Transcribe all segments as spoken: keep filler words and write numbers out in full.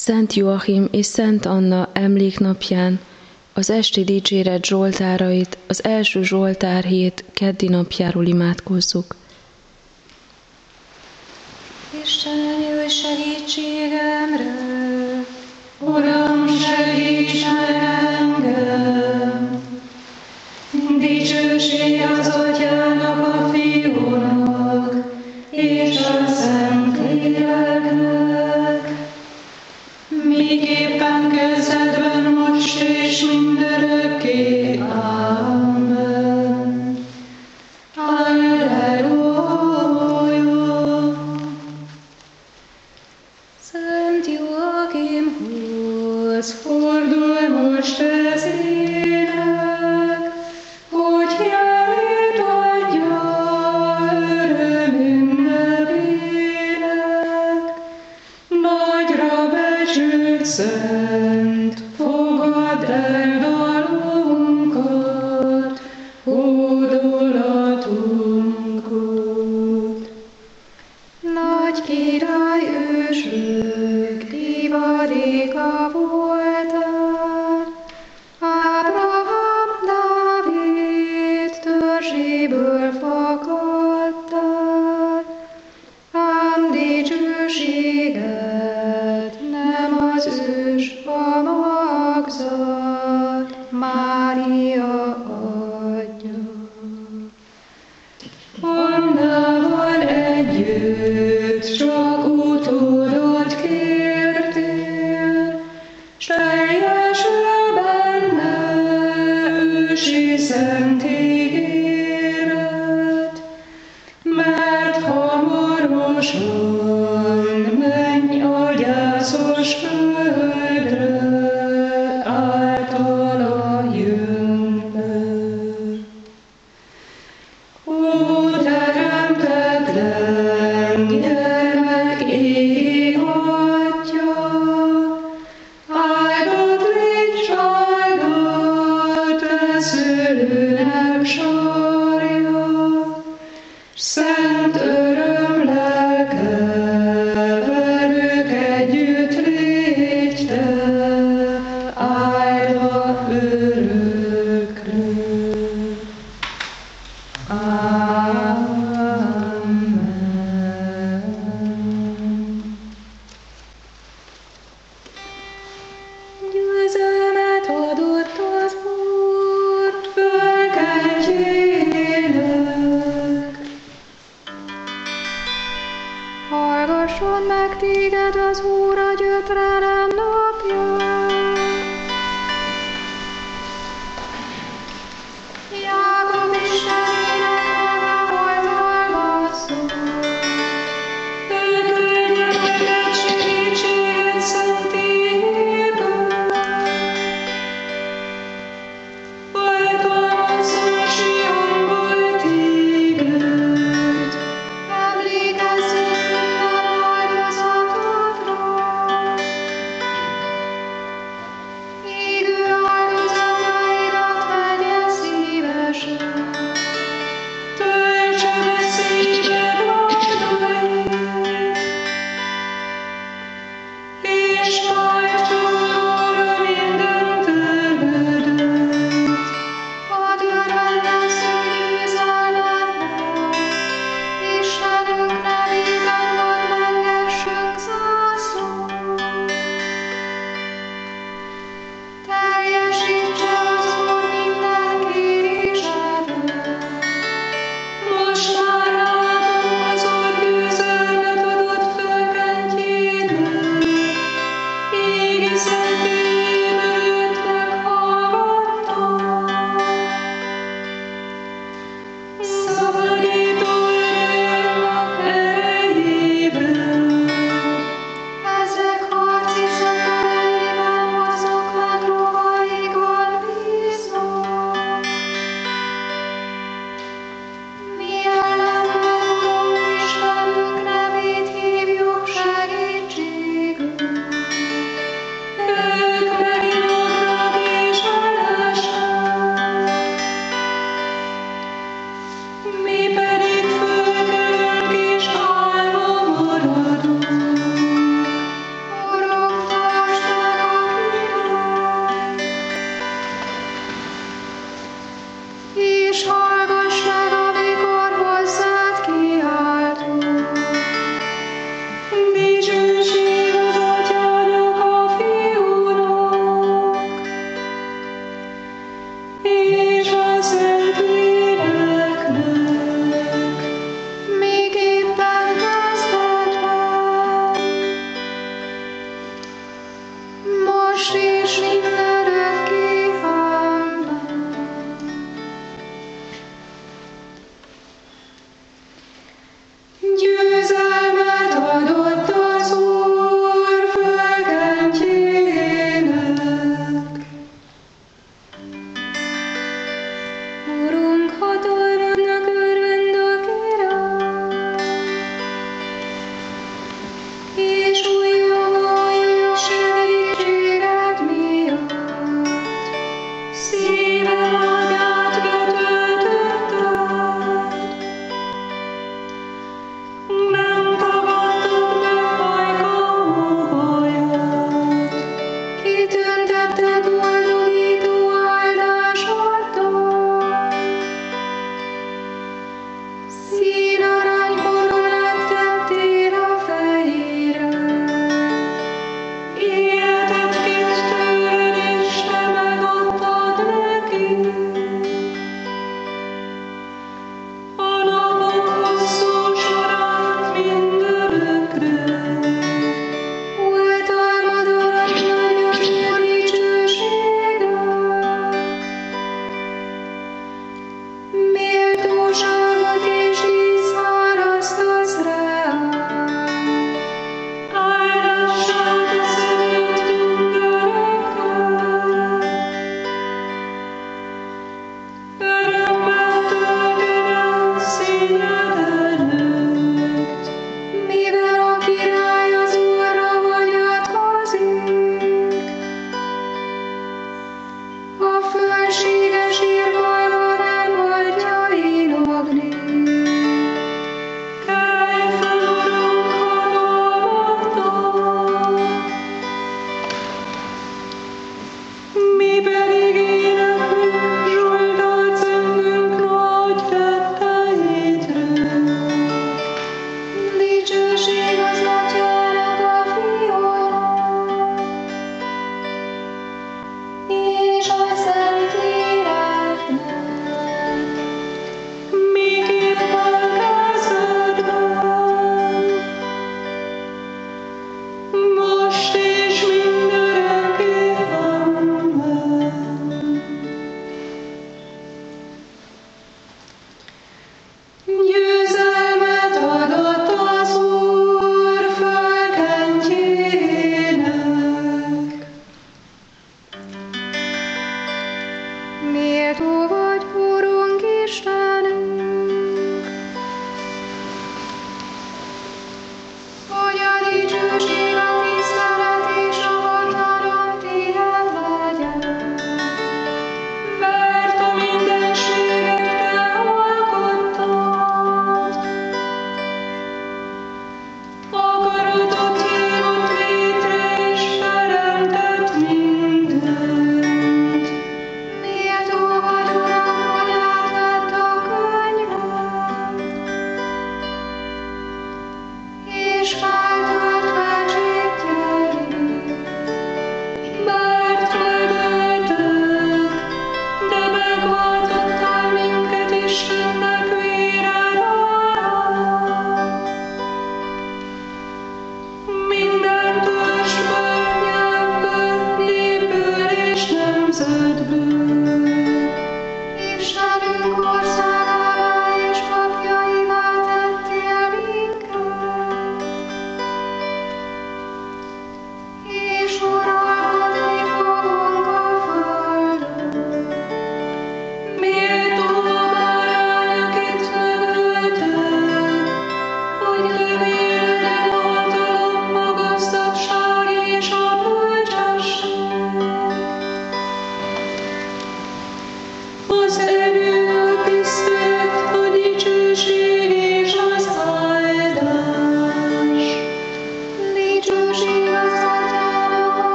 Szent Joachim és Szent Anna emléknapján az esti dicséret zsoltárait az első zsoltárhét keddi napjáról imádkozzuk. Istenem, jöjj segítségemre! Uram, segíts meg engem! Dicsőség az Atyának, a Fiúnak, és a Szentléleknek, miképpen kezdetben, most és mindörökké. Amen. Alleluja! Szent Joachimhoz fordul most az ének, hogy jelét adja öröm ünnepének. Nagyra becsült Szent, fogadd el dalunkat, hódolatunkat. Nagy király ősök, ivadéka voltál, Ábrahám, Dávid törzséből fakadtál, ám dicsőséget nem az ős, a magzat, Mária adja. Annával együtt csak utódot kértél, s teljesül benne ősi szent ígéret, mert hamarosan menj a gyászos földre, általa jönne. Ó, teremtetlen gyermek ég Atya, áldott légy, áldott e szülőnek sarja, szent öröm lelke, velük együtt légy te, áldva örökre. Amen. Győzelmet adott az Úr fölkentjének. Hallgasson meg téged az Úr a gyötrelem napján. Jákob Istenének neve volt halvasszul. Ő küldje neked segítséget szent igéből. Feltámaszol Sionból téged. Emlékezzünk minden áldozatodra.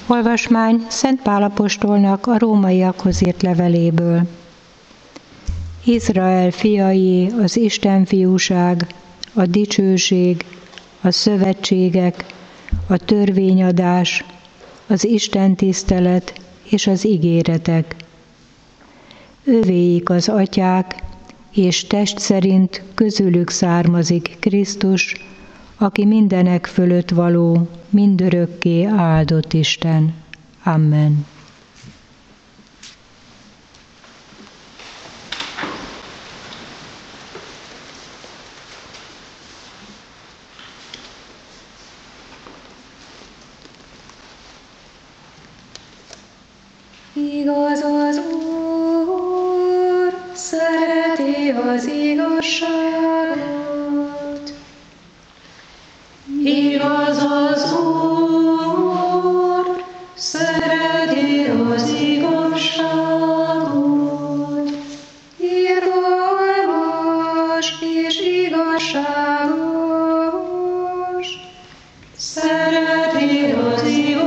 Olvasmány Szent Pál apostolnak a rómaiakhoz írt leveléből. Izrael fiaié az Isten fiúság, a dicsőség, a szövetségek, a törvényadás, az Isten tisztelet és az ígéretek. Övéik az atyák, és test szerint közülük származik Krisztus, aki mindenek fölött való, mindörökké áldott Isten. Amen. Igaz az Úr, szereti az igazságot. Igaz az Úr, szereti az igazságot. Irgalmas és igazságos, szereti az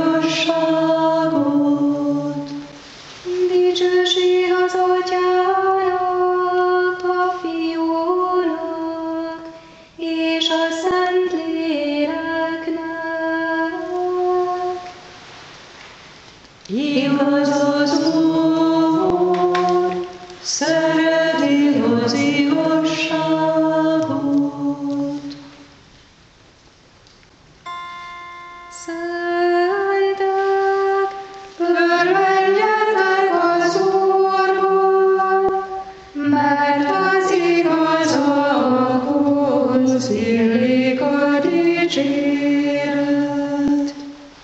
igazságot. Dicsőség az Atyának, a Fiúnak, és a Szentléleknek. Igaz az Úr, szereti az igazságot. Szentek, örvendjetek az Úrban, mert az igazakhoz illik a dicséret.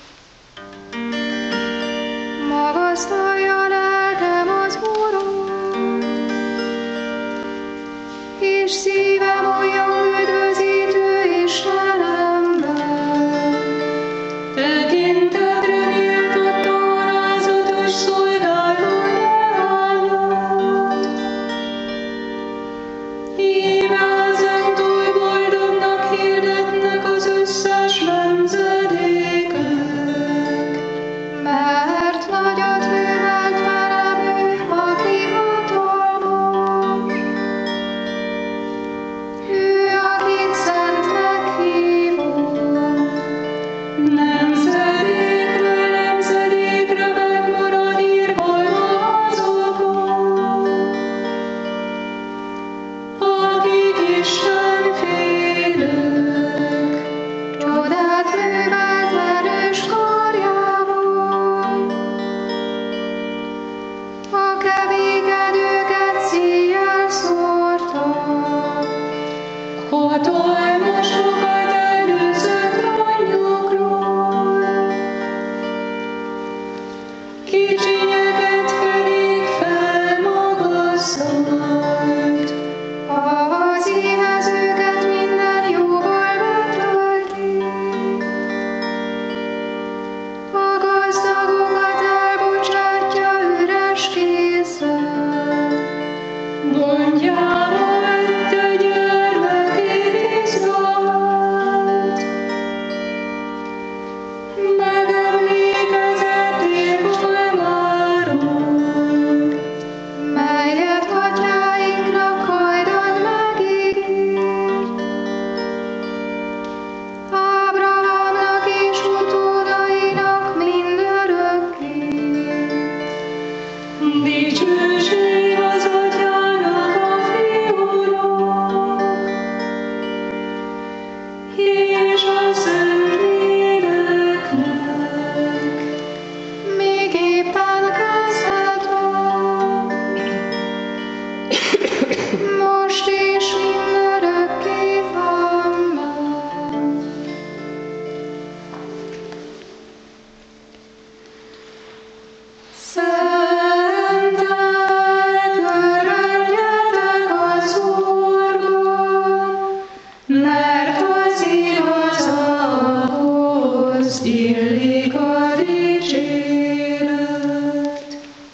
Magasztalja lelkem az Urat, és szívem olyan üdvözítő Istenemben. Tekintetre méltatta alázatos szolgáló leányát. Íme ezentúl boldognak hirdetnek az összes nemzedékek, mert nagyot művelt velem ő, aki hatalmas. Ő, akit szentnek hívott, nemzedékről nemzedékre megmarad irgalma azokon, akik Istenfélők. Csodát művelt erős karjával, a kevékedőket szíjjel szórta, hatalmasokat előzött rongyokról, kicsinyeket pedig felmagasztalt, az éhezőket minden jóval betölti, a gazdagokat elbocsátja üres kézzel, gondjába vette gyermekét Izraelt. Megemlékezett irgalmáról, melyet atyáinknak hajdan megígért, Ábrahámnak és utódainak mindörökké. Dicsőség az Atyának, a Fiúnak, és a Szentléleknek, még éppen kezdetben, most és mindörökké. Amen. Szentek, örvendjetek az Úrban, mert az igazakhoz illik a dicséret.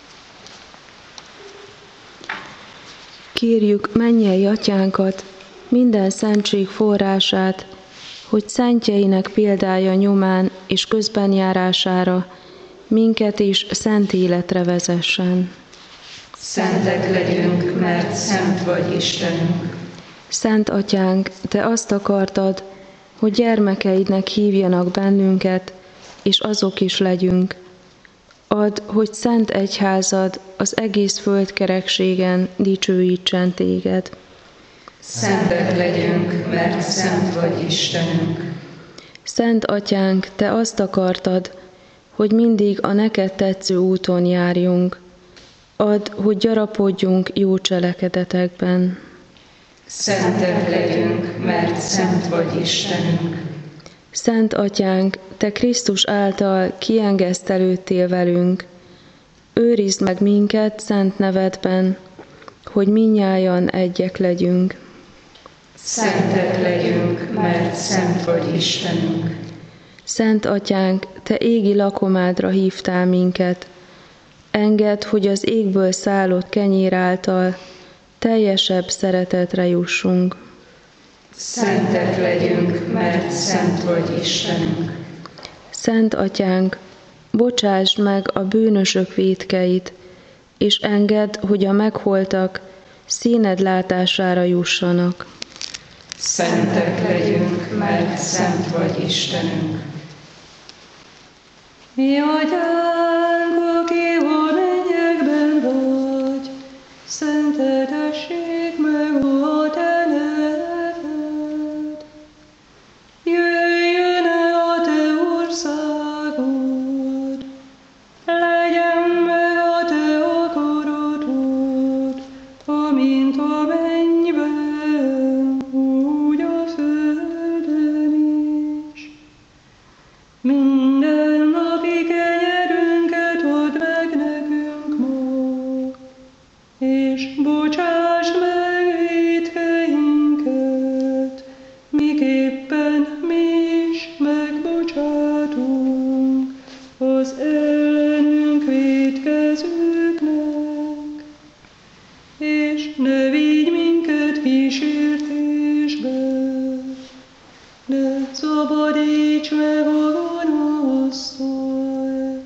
Kérjük mennyei atyánkat, minden szentség forrását, hogy szentjeinek példája nyomán és közbenjárására minket is szent életre vezessen. Szentek legyünk, mert szent vagy Istenünk. Szent Atyánk, Te azt akartad, hogy gyermekeidnek hívjanak bennünket, és azok is legyünk. Add, hogy szent egyházad az egész földkerekségen dicsőítsen Téged. Szentek legyünk, mert szent vagy Istenünk. Szent Atyánk, Te azt akartad, hogy mindig a neked tetsző úton járjunk. Add, hogy gyarapodjunk jó cselekedetekben. Szentek legyünk, mert szent vagy Istenünk. Szent Atyánk, Te Krisztus által kiengesztelődtél velünk. Őrizd meg minket szent nevedben, hogy mindnyájan egyek legyünk. Szentek legyünk, mert szent vagy Istenünk. Szent Atyánk, Te égi lakomádra hívtál minket. Engedd, hogy az égből szállott kenyér által teljesebb szeretetre jussunk. Szentek legyünk, mert szent vagy Istenünk. Szent Atyánk, bocsásd meg a bűnösök vétkeit, és engedd, hogy a megholtak színed látására jussanak. Szentek legyünk, mert szent vagy Istenünk. Mi Atyánk, aki a mennyekben vagy, szenteltessék meg a Te neved. Jöjjön el a Te országod, legyen meg a Te akaratod, amint a mennyben, úgy a földön is. Minden napi kenyerünket add meg nekünk ma, és bocsásd meg vétkeinket, miképpen mi is megbocsátunk az ellenünk vétkezőknek. És ne vigy minket kísértésbe, de szabadíts meg a gonosztól.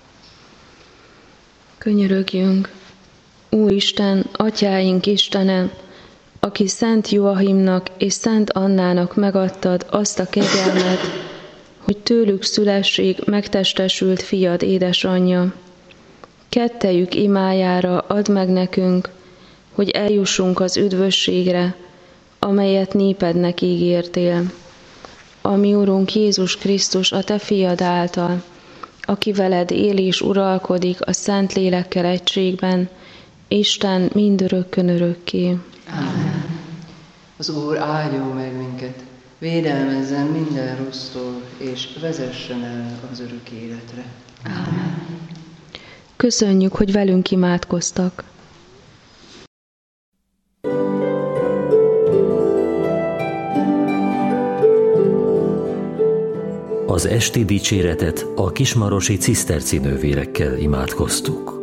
Könyörögjünk! Úristen, Atyáink Istene, aki Szent Joachimnak és Szent Annának megadtad azt a kegyelmet, hogy tőlük szülessék megtestesült fiad édesanyja. Kettejük imájára add meg nekünk, hogy eljussunk az üdvösségre, amelyet népednek ígértél. A mi Urunk Jézus Krisztus, a Te fiad által, aki veled él és uralkodik a Szent Lélekkel egységben, Isten mindörökkön örökké. Amen. Az Úr áldjon meg minket, védelmezzen minden rossztól, és vezessen el az örök életre. Amen. Köszönjük, hogy velünk imádkoztak. Az esti dicséretet a kismarosi ciszterci nővérekkel imádkoztuk.